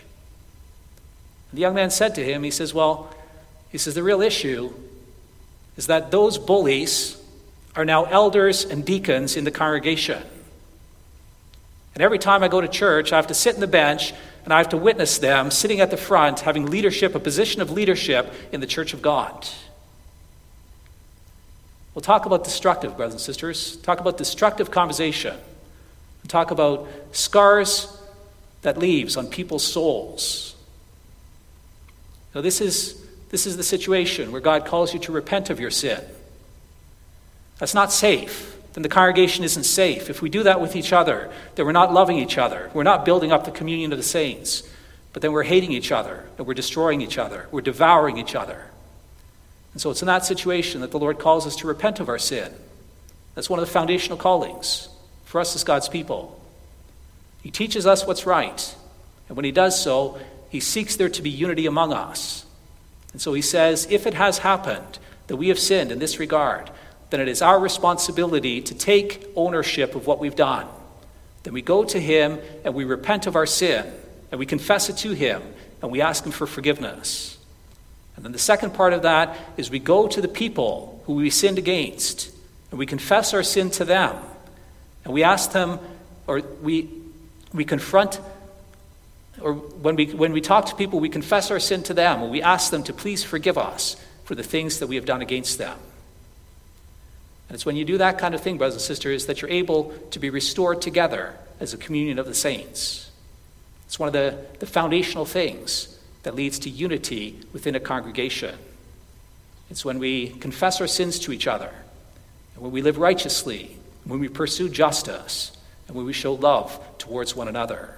And the young man said to him, he says, the real issue is that those bullies are now elders and deacons in the congregation. And every time I go to church, I have to sit in the bench and I have to witness them sitting at the front, having leadership, a position of leadership in the Church of God. We'll talk about destructive, brothers and sisters. Talk about destructive conversation. We'll talk about scars that leaves on people's souls. Now, this is the situation where God calls you to repent of your sin. That's not safe. Then the congregation isn't safe. If we do that with each other, then we're not loving each other. We're not building up the communion of the saints. But then we're hating each other, and we're destroying each other. We're devouring each other. And so it's in that situation that the Lord calls us to repent of our sin. That's one of the foundational callings for us as God's people. He teaches us what's right. And when he does so, he seeks there to be unity among us. And so he says, if it has happened that we have sinned in this regard, then it is our responsibility to take ownership of what we've done. Then we go to him and we repent of our sin, and we confess it to him, and we ask him for forgiveness. And then the second part of that is we go to the people who we sinned against, and we confess our sin to them, and we ask them, or we confront, or when we talk to people, we confess our sin to them, and we ask them to please forgive us for the things that we have done against them. And it's when you do that kind of thing, brothers and sisters, that you're able to be restored together as a communion of the saints. It's one of the foundational things that leads to unity within a congregation. It's when we confess our sins to each other, and when we live righteously, and when we pursue justice, and when we show love towards one another.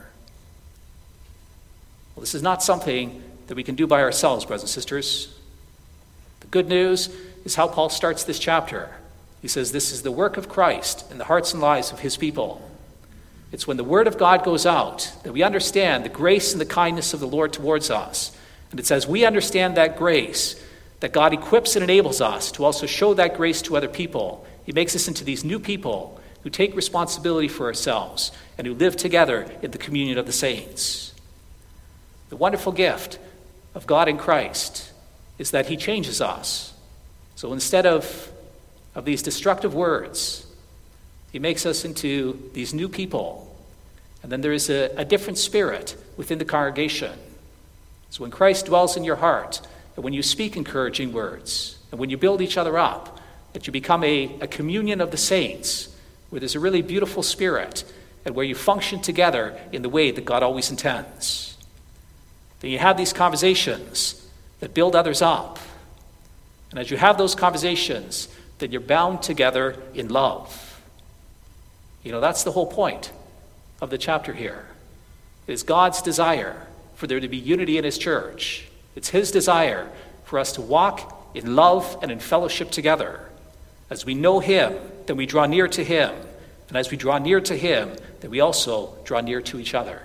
Well, this is not something that we can do by ourselves, brothers and sisters. The good news is how Paul starts this chapter. He says this is the work of Christ in the hearts and lives of his people. It's when the word of God goes out that we understand the grace and the kindness of the Lord towards us. And it's as we understand that grace that God equips and enables us to also show that grace to other people. He makes us into these new people who take responsibility for ourselves and who live together in the communion of the saints. The wonderful gift of God in Christ is that he changes us. So instead of these destructive words, he makes us into these new people. And then there is a different spirit within the congregation. So when Christ dwells in your heart, and when you speak encouraging words, and when you build each other up, that you become a communion of the saints, where there's a really beautiful spirit, and where you function together in the way that God always intends. Then you have these conversations that build others up. And as you have those conversations, then you're bound together in love. You know, that's the whole point of the chapter here. It is God's desire for there to be unity in his church. It's his desire for us to walk in love and in fellowship together. As we know him, then we draw near to him. And as we draw near to him, then we also draw near to each other.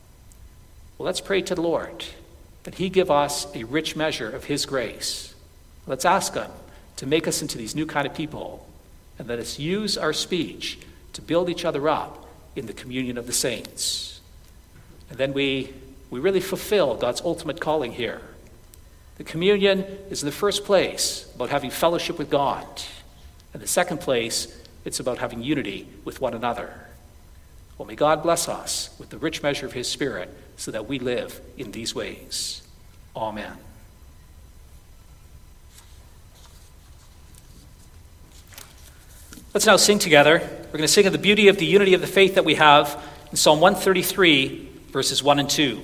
Well, let's pray to the Lord that he give us a rich measure of his grace. Let's ask him to make us into these new kind of people, and let us use our speech to build each other up in the communion of the saints. And then we really fulfill God's ultimate calling here. The communion is in the first place about having fellowship with God. And the second place, it's about having unity with one another. Well, may God bless us with the rich measure of his Spirit so that we live in these ways. Amen. Let's now sing together. We're going to sing of the beauty of the unity of the faith that we have in Psalm 133, verses 1 and 2.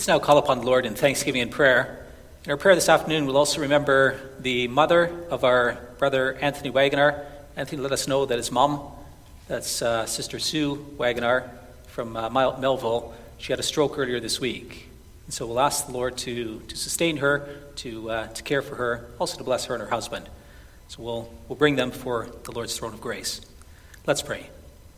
Let's now call upon the Lord in thanksgiving and prayer. In our prayer this afternoon, we'll also remember the mother of our brother Anthony Wagoner. Anthony let us know that his mom, that's Sister Sue Wagoner from Melville, she had a stroke earlier this week. And so we'll ask the Lord to sustain her, to care for her, also to bless her and her husband. So we'll bring them before the Lord's throne of grace. Let's pray.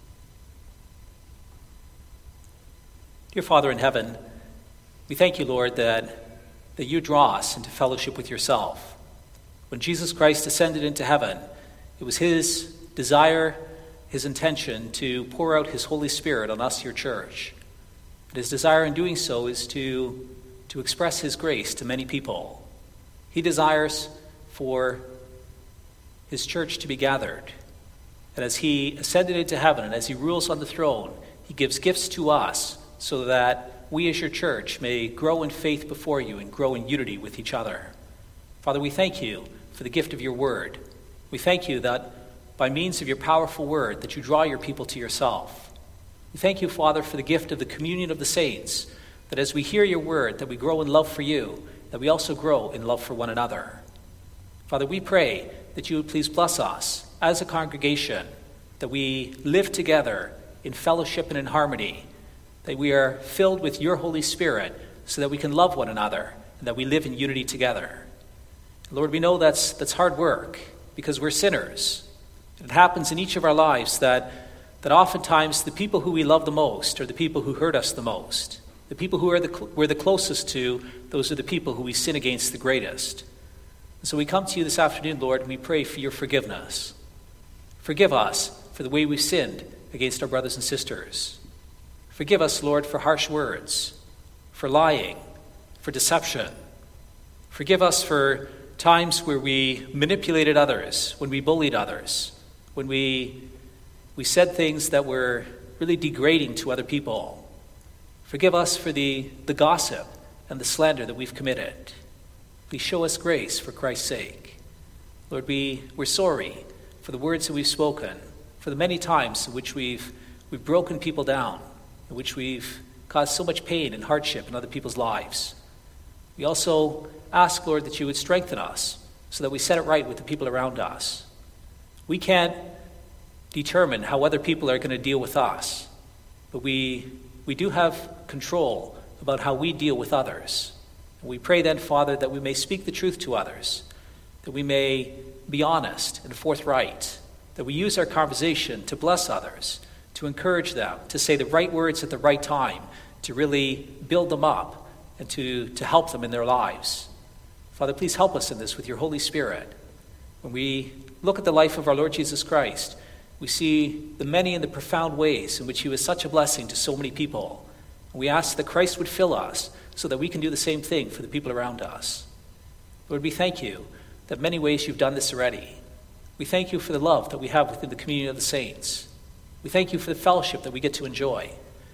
Dear Father in heaven, we thank you, Lord, that you draw us into fellowship with yourself. When Jesus Christ ascended into heaven, it was his desire, his intention to pour out his Holy Spirit on us, your church. And his desire in doing so is to express his grace to many people. He desires for his church to be gathered. And as he ascended into heaven and as he rules on the throne, he gives gifts to us so that we as your church may grow in faith before you and grow in unity with each other. Father, we thank you for the gift of your word. We thank you that by means of your powerful word that you draw your people to yourself. We thank you, Father, for the gift of the communion of the saints, that as we hear your word, that we grow in love for you, that we also grow in love for one another. Father, we pray that you would please bless us as a congregation, that we live together in fellowship and in harmony, that we are filled with your Holy Spirit so that we can love one another and that we live in unity together. Lord, we know that's hard work because we're sinners. It happens in each of our lives that oftentimes the people who we love the most are the people who hurt us the most. The people who we're the closest to, those are the people who we sin against the greatest. And so we come to you this afternoon, Lord, and we pray for your forgiveness. Forgive us for the way we've sinned against our brothers and sisters. Forgive us, Lord, for harsh words, for lying, for deception. Forgive us for times where we manipulated others, when we bullied others, when we said things that were really degrading to other people. Forgive us for the gossip and the slander that we've committed. Please show us grace for Christ's sake. Lord, we're sorry for the words that we've spoken, for the many times in which we've broken people down, in which we've caused so much pain and hardship in other people's lives. We also ask, Lord, that you would strengthen us so that we set it right with the people around us. We can't determine how other people are going to deal with us, but we do have control about how we deal with others. And we pray then, Father, that we may speak the truth to others, that we may be honest and forthright, that we use our conversation to bless others, to encourage them, to say the right words at the right time, to really build them up and to help them in their lives. Father, please help us in this with your Holy Spirit. When we look at the life of our Lord Jesus Christ, we see the many and the profound ways in which he was such a blessing to so many people. And we ask that Christ would fill us so that we can do the same thing for the people around us. Lord, we thank you that in many ways you've done this already. We thank you for the love that we have within the communion of the saints. We thank you for the fellowship that we get to enjoy.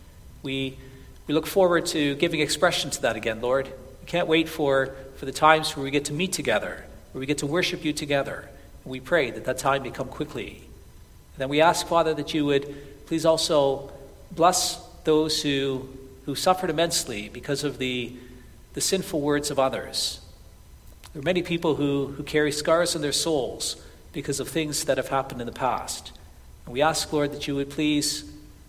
We look forward to giving expression to that again, Lord. We can't wait for the times where we get to meet together, where we get to worship you together. And we pray that time may come quickly. And then we ask, Father, that you would please also bless those who suffered immensely because of the sinful words of others. There are many people who carry scars on their souls because of things that have happened in the past. And we ask, Lord, that you would please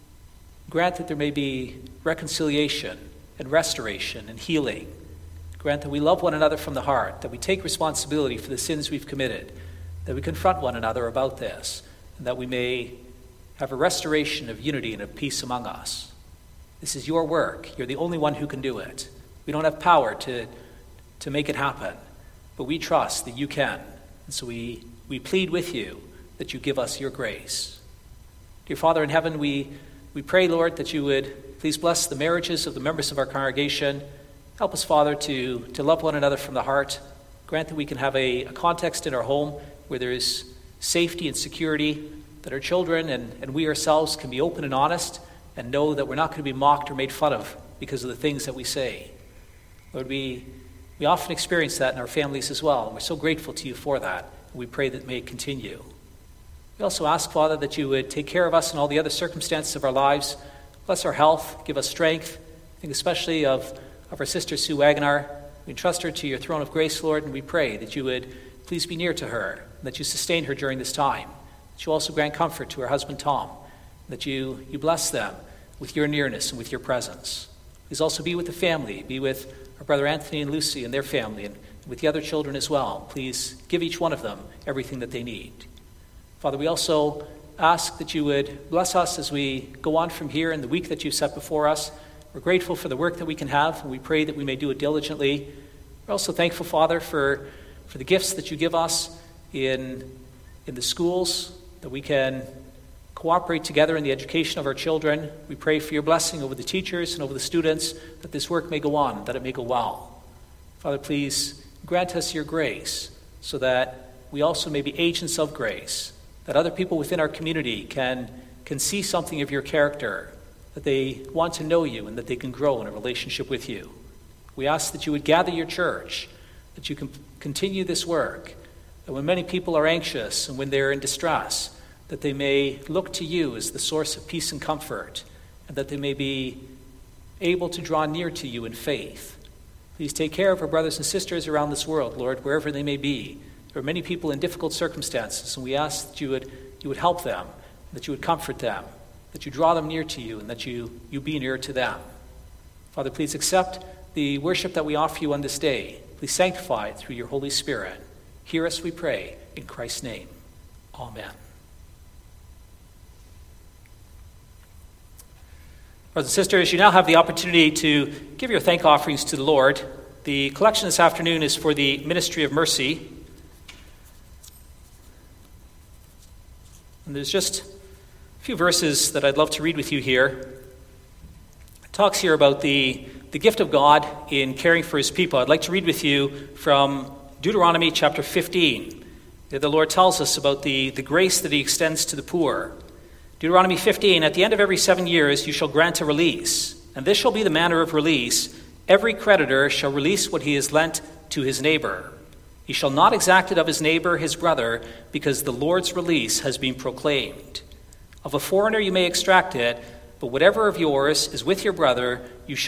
grant that there may be reconciliation and restoration and healing. Grant that we love one another from the heart, that we take responsibility for the sins we've committed, that we confront one another about this, and that we may have a restoration of unity and of peace among us. This is your work. You're the only one who can do it. We don't have power to make it happen, but we trust that you can. And so we plead with you that you give us your grace. Dear Father in heaven, we pray, Lord, that you would please bless the marriages of the members of our congregation. Help us, Father, to love one another from the heart. Grant that we can have a context in our home where there is safety and security, that our children and we ourselves can be open and honest and know that we're not going to be mocked or made fun of because of the things that we say. Lord, we often experience that in our families as well, and we're so grateful to you for that. And we pray that it may continue. We also ask, Father, that you would take care of us in all the other circumstances of our lives. Bless our health, give us strength. I think especially of of our sister Sue Wagner. We entrust her to your throne of grace, Lord, and we pray that you would please be near to her, and that you sustain her during this time, that you also grant comfort to her husband Tom, and that you bless them with your nearness and with your presence. Please also be with the family, be with our brother Anthony and Lucy and their family, and with the other children as well. Please give each one of them everything that they need. Father, we also ask that you would bless us as we go on from here in the week that you've set before us. We're grateful for the work that we can have, and we pray that we may do it diligently. We're also thankful, Father, for the gifts that you give us in the schools, that we can cooperate together in the education of our children. We pray for your blessing over the teachers and over the students, that this work may go on, that it may go well. Father, please grant us your grace so that we also may be agents of grace, that other people within our community can see something of your character, that they want to know you and that they can grow in a relationship with you. We ask that you would gather your church, that you can continue this work, that when many people are anxious and when they're in distress, that they may look to you as the source of peace and comfort, and that they may be able to draw near to you in faith. Please take care of our brothers and sisters around this world, Lord, wherever they may be. There are many people in difficult circumstances, and we ask that you would help them, that you would comfort them, that you draw them near to you, and that you be near to them. Father, please accept the worship that we offer you on this day. Please sanctify it through your Holy Spirit. Hear us, we pray, in Christ's name. Amen. Brothers and sisters, you now have the opportunity to give your thank offerings to the Lord. The collection this afternoon is for the Ministry of Mercy. And there's just a few verses that I'd love to read with you here. It talks here about the gift of God in caring for his people. I'd like to read with you from Deuteronomy chapter 15. The Lord tells us about the grace that he extends to the poor. Deuteronomy 15, at the end of every 7 years you shall grant a release, and this shall be the manner of release. Every creditor shall release what he has lent to his neighbor. He shall not exact it of his neighbor, his brother, because the Lord's release has been proclaimed. Of a foreigner you may extract it, but whatever of yours is with your brother,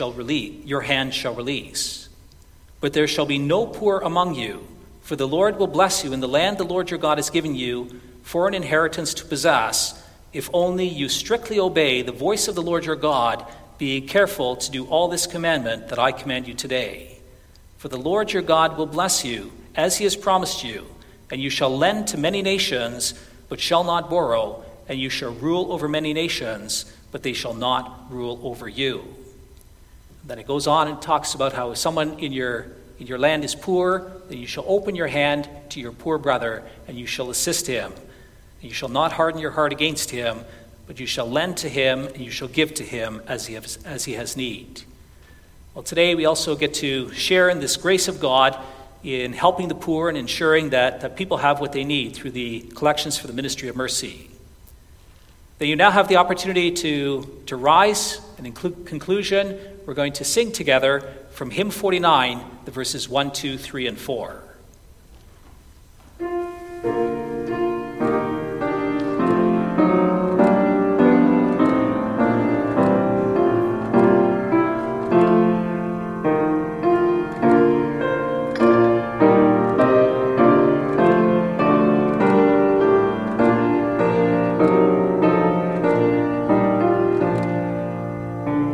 your hand shall release. But there shall be no poor among you, for the Lord will bless you in the land the Lord your God has given you for an inheritance to possess, if only you strictly obey the voice of the Lord your God, being careful to do all this commandment that I command you today. For the Lord your God will bless you, as he has promised you, and you shall lend to many nations, but shall not borrow, and you shall rule over many nations, but they shall not rule over you. Then it goes on and talks about how if someone in your land is poor, then you shall open your hand to your poor brother, and you shall assist him. And you shall not harden your heart against him, but you shall lend to him, and you shall give to him as he has need. Well, today we also get to share in this grace of God in helping the poor and ensuring that people have what they need through the collections for the Ministry of Mercy. Then you now have the opportunity to rise, and in conclusion, we're going to sing together from hymn 49, the verses 1, 2, 3, and 4.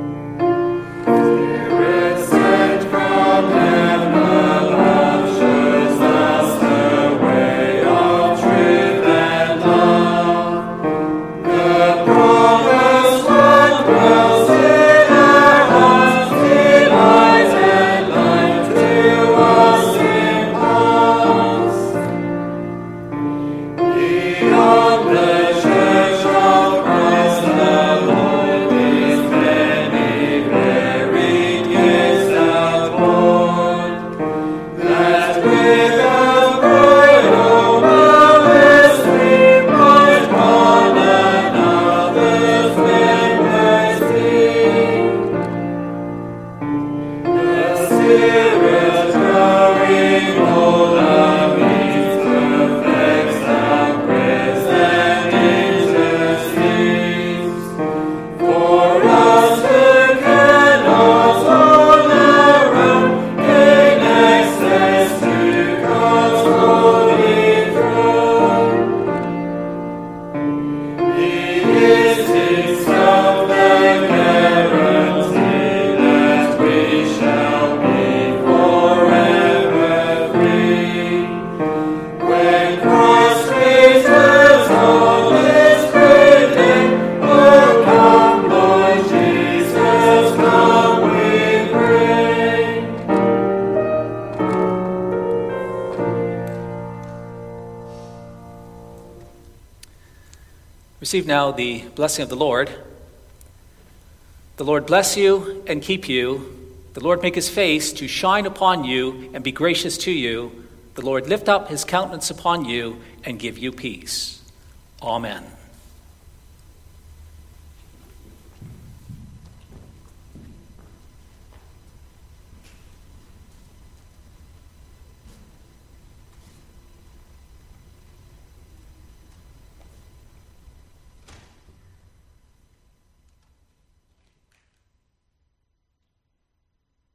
Spirit sent from heaven, love should Receive now the blessing of the Lord. The Lord bless you and keep you. The Lord make his face to shine upon you and be gracious to you. The Lord lift up his countenance upon you and give you peace. Amen.